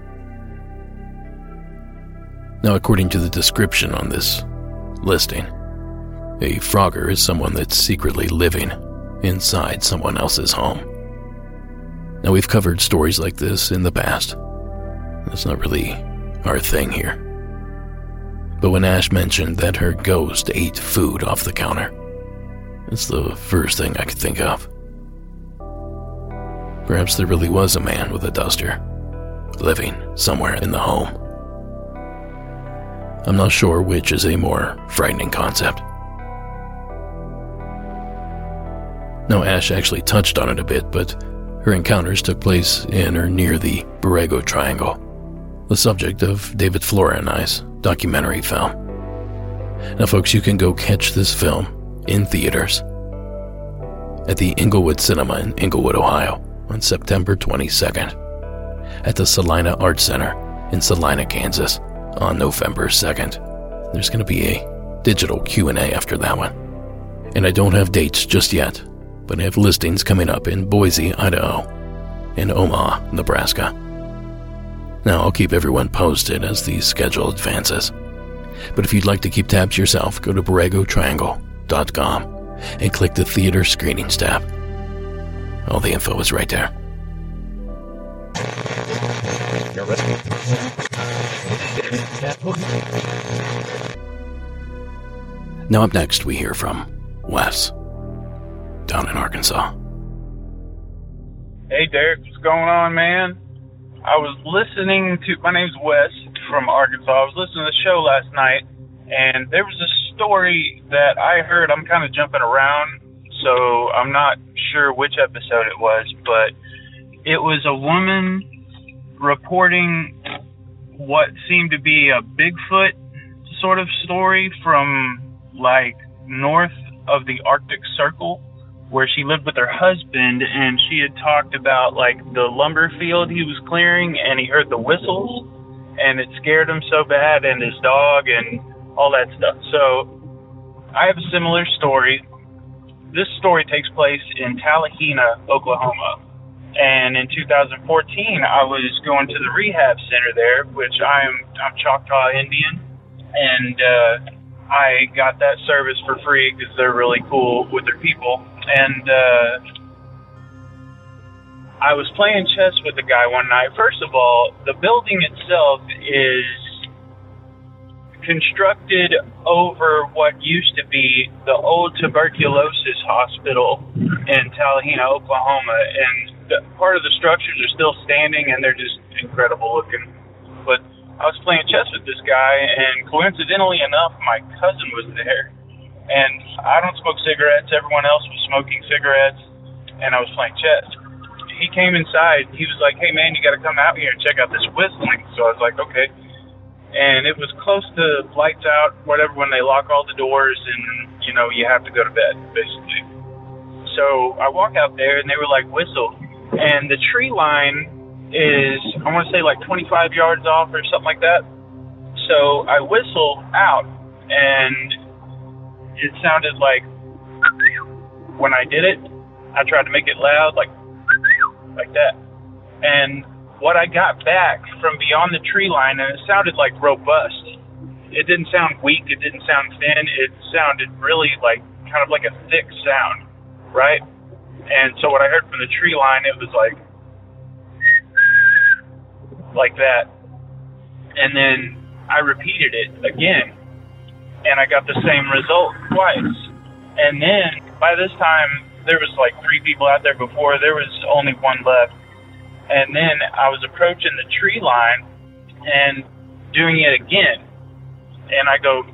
Now, according to the description on this listing, a frogger is someone that's secretly living inside someone else's home. Now, we've covered stories like this in the past. That's not really our thing here. But when Ash mentioned that her ghost ate food off the counter, it's the first thing I could think of. Perhaps there really was a man with a duster living somewhere in the home. I'm not sure which is a more frightening concept. Now, Ash actually touched on it a bit, but her encounters took place in or near the Borrego Triangle, the subject of David Flora and I's documentary film. Now, folks, you can go catch this film in theaters at the Inglewood Cinema in Inglewood, Ohio on September twenty-second, at the Salina Arts Center in Salina, Kansas on November second. There's going to be a digital Q and A after that one. And I don't have dates just yet, but I have listings coming up in Boise, Idaho, and Omaha, Nebraska. Now, I'll keep everyone posted as the schedule advances. But if you'd like to keep tabs yourself, go to borrego triangle dot com and click the Theater Screenings tab. All the info is right there. Now up next, we hear from Wes, down in Arkansas. Hey, Derek, what's going on, man? I was listening to, my name's Wes from Arkansas. I was listening to the show last night, and there was a story that I heard. I'm kind of jumping around, so I'm not sure which episode it was, but it was a woman reporting what seemed to be a Bigfoot sort of story from, like, north of the Arctic Circle, where she lived with her husband, and she had talked about, like, the lumber field he was clearing, and he heard the whistles, and it scared him so bad, and his dog, and all that stuff. So I have a similar story. This story takes place in Tallahena, Oklahoma. And in two thousand fourteen, I was going to the rehab center there, which I'm I'm Choctaw Indian, and uh, I got that service for free because they're really cool with their people. And uh, I was playing chess with a guy one night. First of all, the building itself is constructed over what used to be the old tuberculosis hospital in Tallahena, Oklahoma, and the, part of the structures are still standing, and they're just incredible looking. But I was playing chess with this guy, and coincidentally enough, my cousin was there. And I don't smoke cigarettes. Everyone else was smoking cigarettes, and I was playing chess. He came inside. He was like, hey, man, you got to come out here and check out this whistling. So I was like, okay. And it was close to lights out, whatever, when they lock all the doors and, you know, you have to go to bed, basically. So I walk out there, and they were like, whistle. And the tree line is, I want to say, like twenty-five yards off or something like that. So I whistle out, and it sounded like, when I did it, I tried to make it loud, like, like that. And what I got back from beyond the tree line, and it sounded like robust, it didn't sound weak, it didn't sound thin, it sounded really like, kind of like a thick sound, right? And so what I heard from the tree line, it was like, like that. And then I repeated it again, and I got the same result twice. And then, by this time, there was like three people out there before, there was only one left. And then I was approaching the tree line and doing it again. And I go,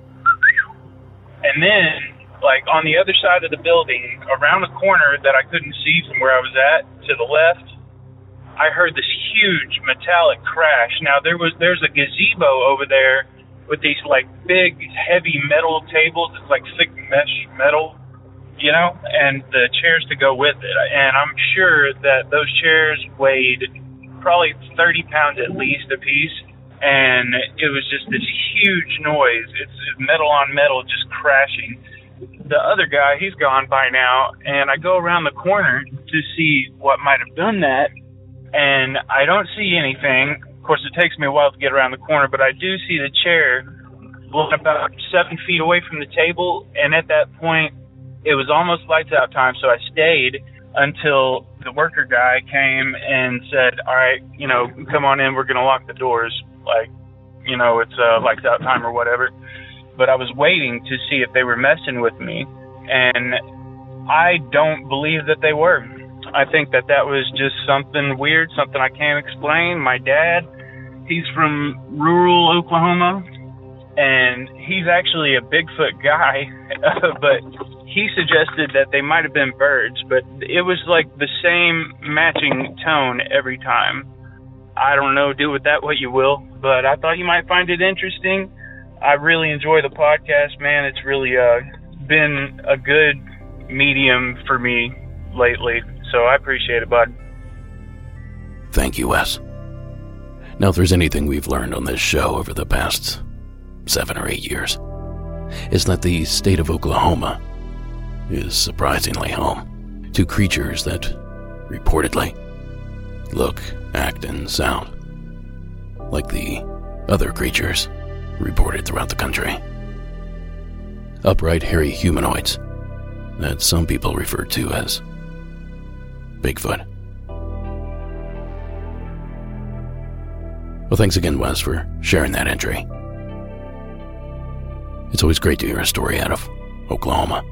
and then, like, on the other side of the building, around a corner that I couldn't see from where I was at, to the left, I heard this huge metallic crash. Now, there was there's a gazebo over there with these, like, big, heavy metal tables. It's like thick mesh metal, you know, and the chairs to go with it. And I'm sure that those chairs weighed probably thirty pounds at least a piece. And it was just this huge noise. It's metal on metal just crashing. The other guy, he's gone by now, and I go around the corner to see what might have done that, and I don't see anything. Of course, it takes me a while to get around the corner, but I do see the chair blowing about seven feet away from the table, and at that point, it was almost lights out time, so I stayed until the worker guy came and said, all right, you know, come on in, we're going to lock the doors. Like, you know, it's uh, lights out time or whatever. But I was waiting to see if they were messing with me, and I don't believe that they were. I think that that was just something weird, something I can't explain. My dad, he's from rural Oklahoma, and he's actually a Bigfoot guy, but he suggested that they might have been birds, but it was like the same matching tone every time. I don't know, do with that what you will, but I thought you might find it interesting. I really enjoy the podcast, man. It's really uh, been a good medium for me lately, so I appreciate it, bud. Thank you, Wes. Now, if there's anything we've learned on this show over the past seven or eight years, it's that the state of Oklahoma is surprisingly home to creatures that reportedly look, act, and sound like the other creatures reported throughout the country. Upright, hairy humanoids that some people refer to as Bigfoot. Well, thanks again, Wes, for sharing that entry. It's always great to hear a story out of Oklahoma.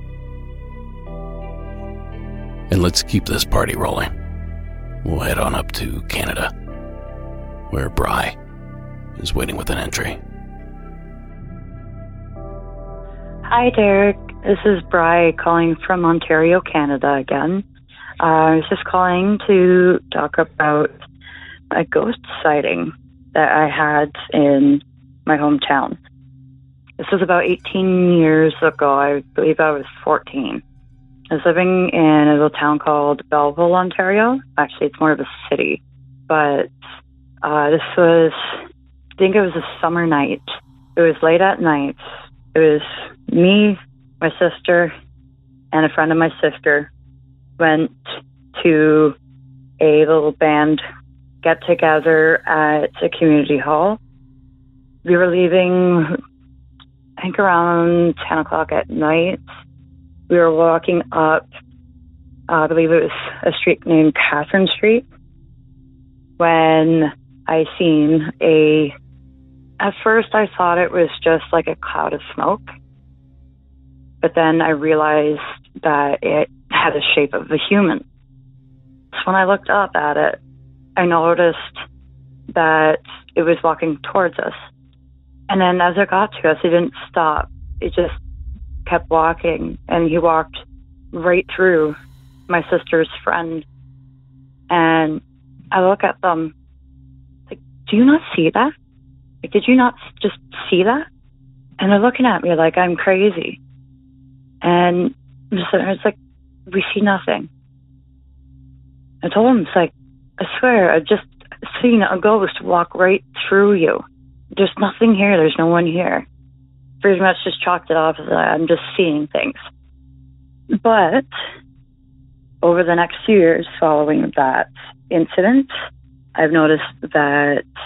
And let's keep this party rolling. We'll head on up to Canada, where Bry is waiting with an entry. Hi, Derek. This is Bry calling from Ontario, Canada again. Uh, I was just calling to talk about a ghost sighting that I had in my hometown. This was about eighteen years ago. I believe I was fourteen. I was living in a little town called Belleville, Ontario. Actually, it's more of a city. But uh, this was, I think it was a summer night. It was late at night. It was me, my sister, and a friend of my sister went to a little band get-together at a community hall. We were leaving, I think, around ten o'clock at night. We were walking up, uh, I believe it was a street named Catherine Street, when I seen a, at first I thought it was just like a cloud of smoke, but then I realized that it had the shape of a human. So when I looked up at it, I noticed that it was walking towards us. And then as it got to us, it didn't stop. It just kept walking, and he walked right through my sister's friend. And I look at them like, do you not see that? Like, did you not just see that? And they're looking at me like I'm crazy. And I'm just sitting there, it's like, we see nothing. I told him, it's like, I swear, I've just seen a ghost walk right through you. There's nothing here. There's no one here. Pretty much just chalked it off as I'm just seeing things. But over the next few years following that incident, I've noticed that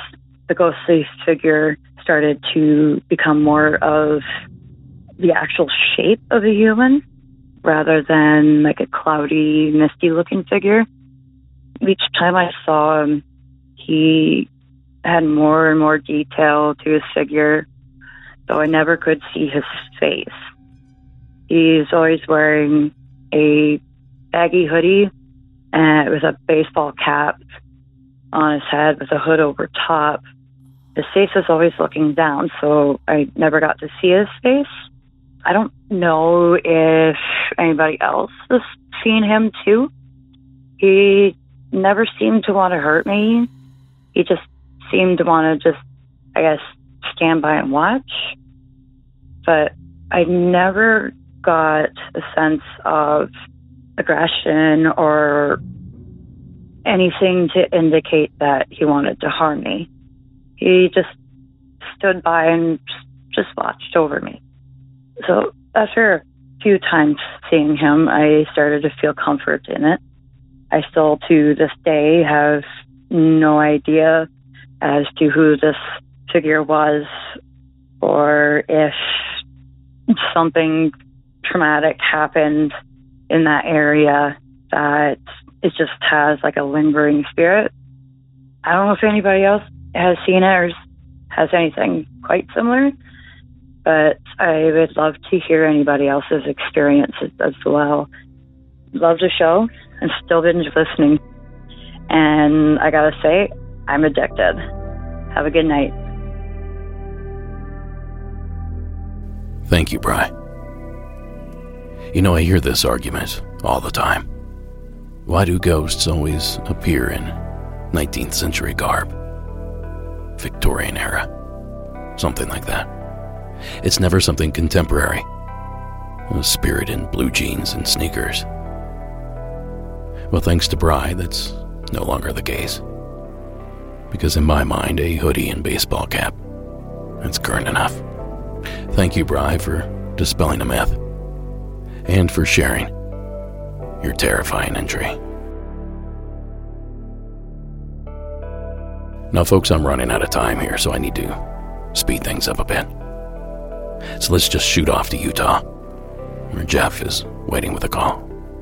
the ghostly figure started to become more of the actual shape of a human rather than like a cloudy, misty-looking figure. Each time I saw him, he had more and more detail to his figure, though I never could see his face. He's always wearing a baggy hoodie and with a baseball cap on his head with a hood over top. His face is always looking down, so I never got to see his face. I don't know if anybody else has seen him too. He never seemed to want to hurt me. He just seemed to want to just, I guess, stand by and watch. But I never got a sense of aggression or anything to indicate that he wanted to harm me. He just stood by and just watched over me. So after a few times seeing him, I started to feel comfort in it. I still, to this day, have no idea as to who this figure was or if something traumatic happened in that area that it just has like a lingering spirit. I don't know if anybody else has seen it or has anything quite similar, but I would love to hear anybody else's experiences as well. Love the show and still binge listening. And I gotta say, I'm addicted. Have a good night. Thank you, Bri. You know, I hear this argument all the time. Why do ghosts always appear in nineteenth century garb? Victorian era. Something like that. It's never something contemporary. A spirit in blue jeans and sneakers. Well, thanks to Bri, that's no longer the case. Because in my mind, a hoodie and baseball cap, that's current enough. Thank you, Bri, for dispelling a myth. And for sharing your terrifying entry. Now, folks, I'm running out of time here, so I need to speed things up a bit. So let's just shoot off to Utah, where Jeff is waiting with a call.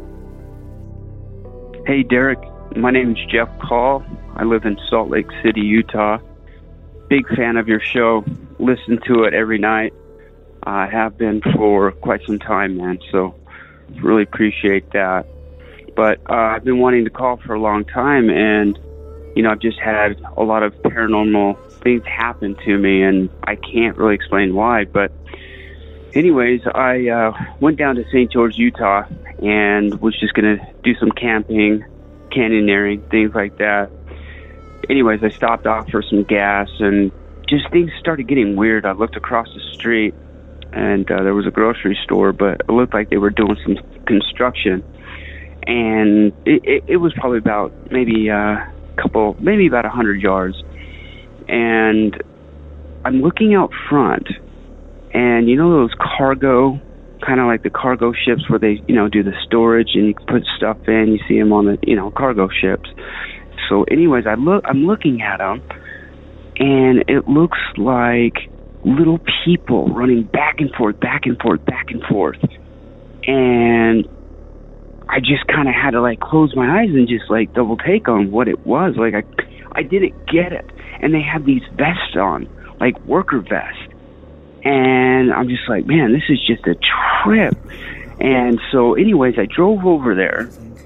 Hey, Derek. My name is Jeff Call. I live in Salt Lake City, Utah. Big fan of your show. Listen to it every night. I have been for quite some time, man, so really appreciate that. But uh, I've been wanting to call for a long time, and, you know, I've just had a lot of paranormal things happen to me, and I can't really explain why. But anyways, I uh, went down to Saint George, Utah, and was just going to do some camping, canyoneering, things like that. Anyways, I stopped off for some gas, and just things started getting weird. I looked across the street, and uh, there was a grocery store, but it looked like they were doing some construction. And it, it, it was probably about maybe a couple, maybe about a hundred yards. And I'm looking out front, and you know those cargo, kind of like the cargo ships where they, you know, do the storage and you put stuff in. You see them on the, you know, cargo ships. So, anyways, I look, I'm looking at them, and it looks like little people running back and forth, back and forth, back and forth. And I just kind of had to like close my eyes and just like double take on what it was. Like I, I didn't get it. And they have these vests on, like worker vests. And I'm just like, man, this is just a trip. And so anyways, I drove over there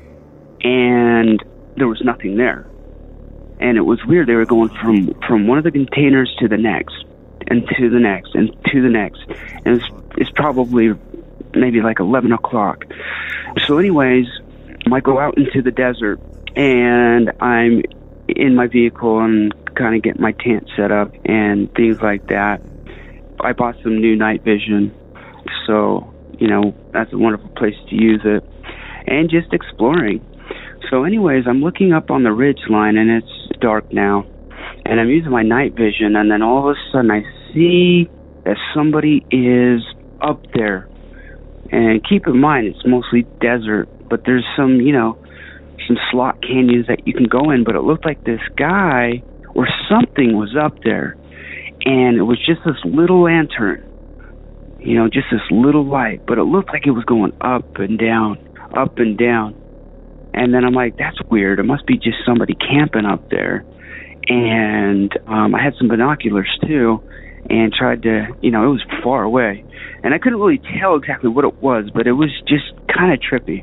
and there was nothing there. And it was weird. They were going from, from one of the containers to the next and to the next and to the next. And it's, it's probably maybe like eleven o'clock. So anyways, I go out into the desert and I'm in my vehicle and kind of get my tent set up and things like that. I bought some new night vision. So, you know, that's a wonderful place to use it. And just exploring. So anyways, I'm looking up on the ridge line and it's dark now. And I'm using my night vision, and then all of a sudden I see that somebody is up there. And keep in mind, it's mostly desert, but there's some, you know, some slot canyons that you can go in. But it looked like this guy or something was up there. And it was just this little lantern, you know, just this little light, but it looked like it was going up and down, up and down. And then I'm like, that's weird. It must be just somebody camping up there. And um, I had some binoculars too, and tried to, you know, it was far away. And I couldn't really tell exactly what it was, but it was just kind of trippy.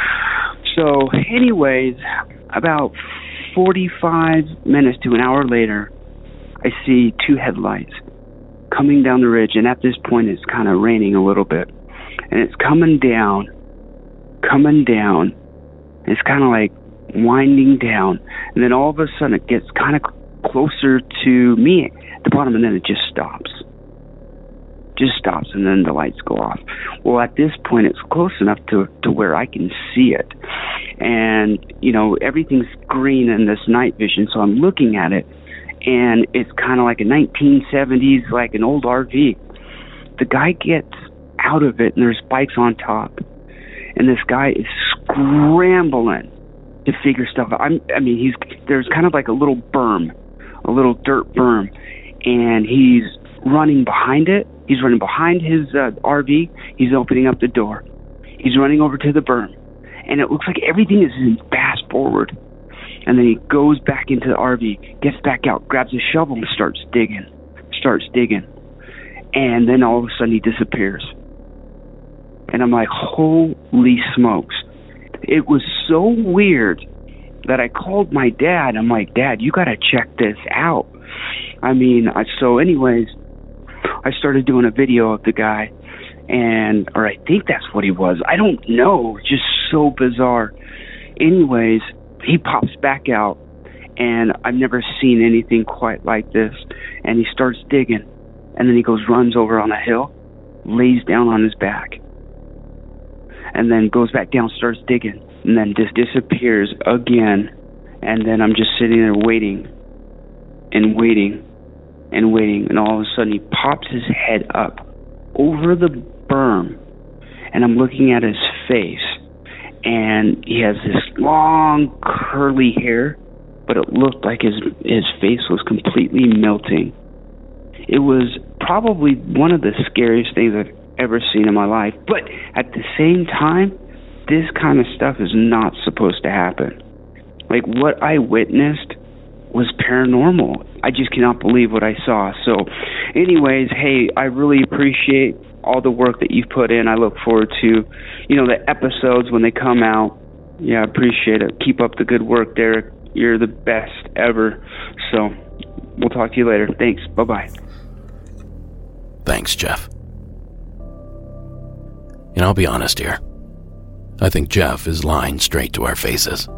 So anyways, about forty-five minutes to an hour later, I see two headlights coming down the ridge, and at this point it's kind of raining a little bit. And it's coming down, coming down, and it's kind of like winding down. And then all of a sudden it gets kind of closer to me at the bottom, and then it just stops. Just stops, and then the lights go off. Well, at this point, it's close enough to to where I can see it. And, you know, everything's green in this night vision, so I'm looking at it, and it's kind of like a nineteen seventies, like an old R V. The guy gets out of it, and there's bikes on top. And this guy is scrambling to figure stuff out. I'm, I mean, he's there's kind of like a little berm, a little dirt berm, and he's running behind it. He's running behind his uh, R V. He's opening up the door. He's running over to the berm. And it looks like everything is in fast forward. And then he goes back into the R V, gets back out, grabs a shovel, and starts digging. Starts digging. And then all of a sudden he disappears. And I'm like, holy smokes. It was so weird that I called my dad. I'm like, Dad, you got to check this out. I mean, I, so anyways, I started doing a video of the guy, and, or I think that's what he was. I don't know. Just so bizarre. Anyways, he pops back out, and I've never seen anything quite like this. And he starts digging, and then he goes, runs over on a hill, lays down on his back, and then goes back down, starts digging, and then just disappears again. And then I'm just sitting there waiting and waiting and waiting, and all of a sudden he pops his head up over the berm, and I'm looking at his face, and he has this long curly hair, but it looked like his his face was completely melting. It was probably one of the scariest things I've ever seen in my life, but at the same time, this kind of stuff is not supposed to happen. Like, what I witnessed was paranormal. I just cannot believe what I saw. So anyways, hey, I really appreciate all the work that you've put in. I look forward to, you know, the episodes when they come out. Yeah, I appreciate it. Keep up the good work, Derek. You're the best ever. So we'll talk to you later. Thanks. Bye-bye. Thanks, Jeff. And I'll be honest here. I think Jeff is lying straight to our faces.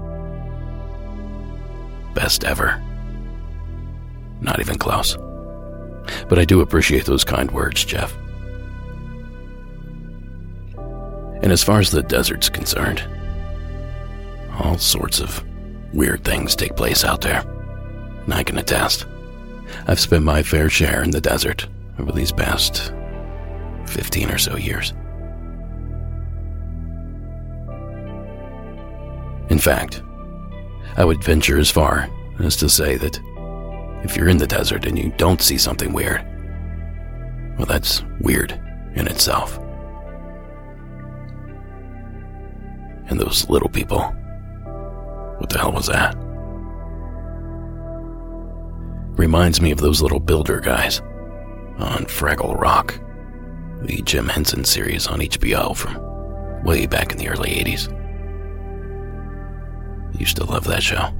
Best ever. Not even close. But I do appreciate those kind words, Jeff. And as far as the desert's concerned, all sorts of weird things take place out there. And I can attest. I've spent my fair share in the desert over these past fifteen or so years. In fact, I would venture as far as to say that if you're in the desert and you don't see something weird, well, that's weird in itself. And those little people, what the hell was that? Reminds me of those little builder guys on Fraggle Rock, the Jim Henson series on H B O from way back in the early eighties. Used to love that show.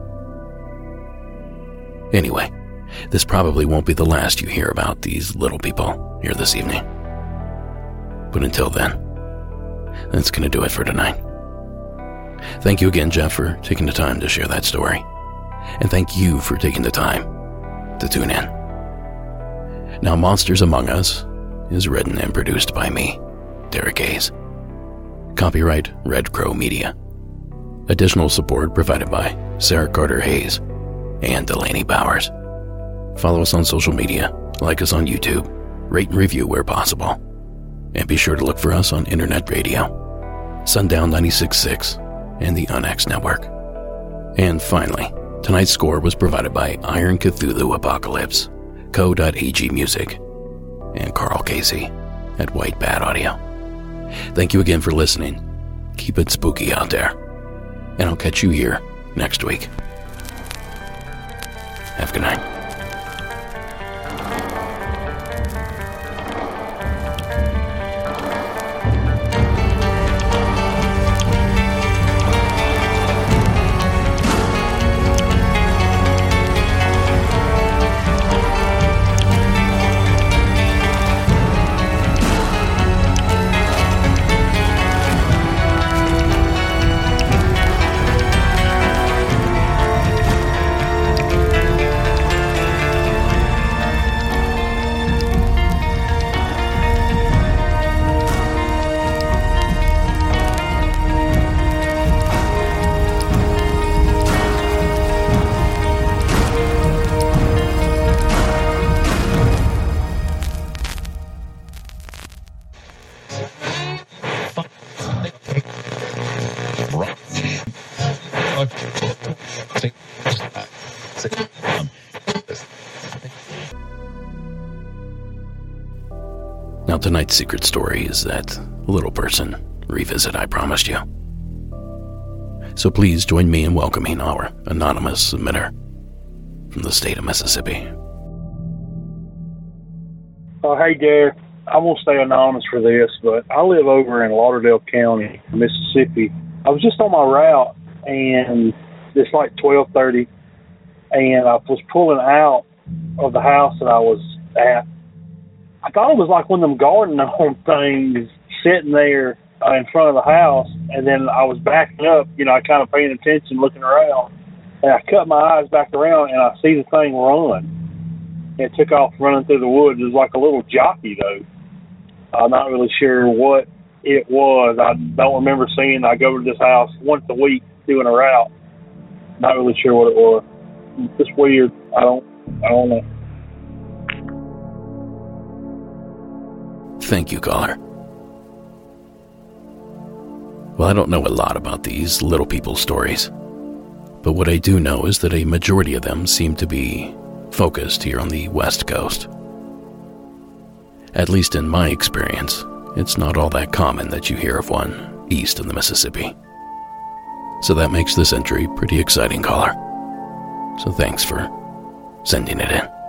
Anyway, this probably won't be the last you hear about these little people here this evening. But until then, that's going to do it for tonight. Thank you again, Jeff, for taking the time to share that story. And thank you for taking the time to tune in. Now, Monsters Among Us is written and produced by me, Derek Hayes. Copyright Red Crow Media. Additional support provided by Sarah Carter Hayes and Delaney Bowers. Follow us on social media, like us on YouTube, rate and review where possible. And be sure to look for us on Internet Radio, Sundown ninety-six point six, and the Unex Network. And finally, Tonight's score was provided by Iron Cthulhu Apocalypse, Co.ag Music, and Carl Casey at White Bat Audio. Thank you again for listening. Keep it spooky out there. And I'll catch you here next week. Have a good night. Now tonight's secret story is that little person revisit I promised you. So please join me in welcoming our anonymous submitter from the state of Mississippi. Oh, hey, Derek. I won't stay anonymous for this, but I live over in Lauderdale County, Mississippi. I was just on my route, and it's like twelve thirty, and I was pulling out of the house that I was at. I thought it was like one of them garden gnome things sitting there uh, in front of the house, and then I was backing up, you know, I kind of paying attention, looking around, and I cut my eyes back around, and I see the thing run. It took off running through the woods. It was like a little jockey, though. I'm not really sure what it was. I don't remember seeing it. I go to this house once a week doing a route. Not really sure what it was. It's just weird. I don't, I don't know. Thank you, caller. Well, I don't know a lot about these little people stories, but what I do know is that a majority of them seem to be focused here on the West Coast. At least in my experience, it's not all that common that you hear of one east of the Mississippi. So that makes this entry pretty exciting, caller. So thanks for sending it in.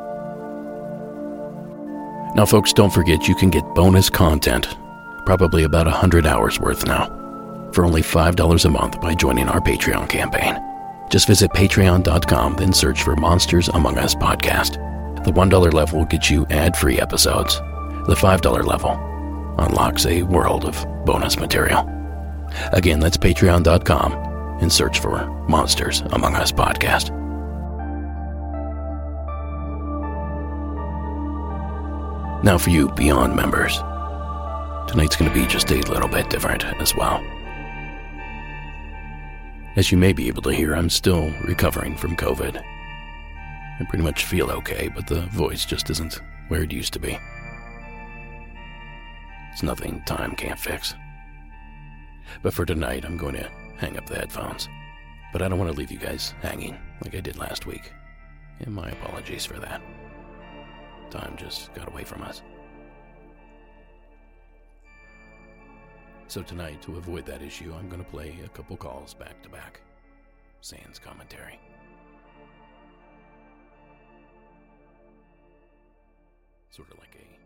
Now, folks, don't forget you can get bonus content, probably about one hundred hours worth now, for only five dollars a month by joining our Patreon campaign. Just visit patreon dot com, then search for Monsters Among Us podcast. The one dollar level will get you ad-free episodes. The five dollar level unlocks a world of bonus material. Again, that's patreon dot com and search for Monsters Among Us podcast. Now for you Beyond members, tonight's going to be just a little bit different as well. As you may be able to hear, I'm still recovering from COVID. I pretty much feel okay, but the voice just isn't where it used to be. It's nothing time can't fix. But for tonight, I'm going to hang up the headphones. But I don't want to leave you guys hanging like I did last week. And my apologies for that. Time just got away from us. So tonight, to avoid that issue, I'm going to play a couple calls back to back. Sans commentary. Sort of like a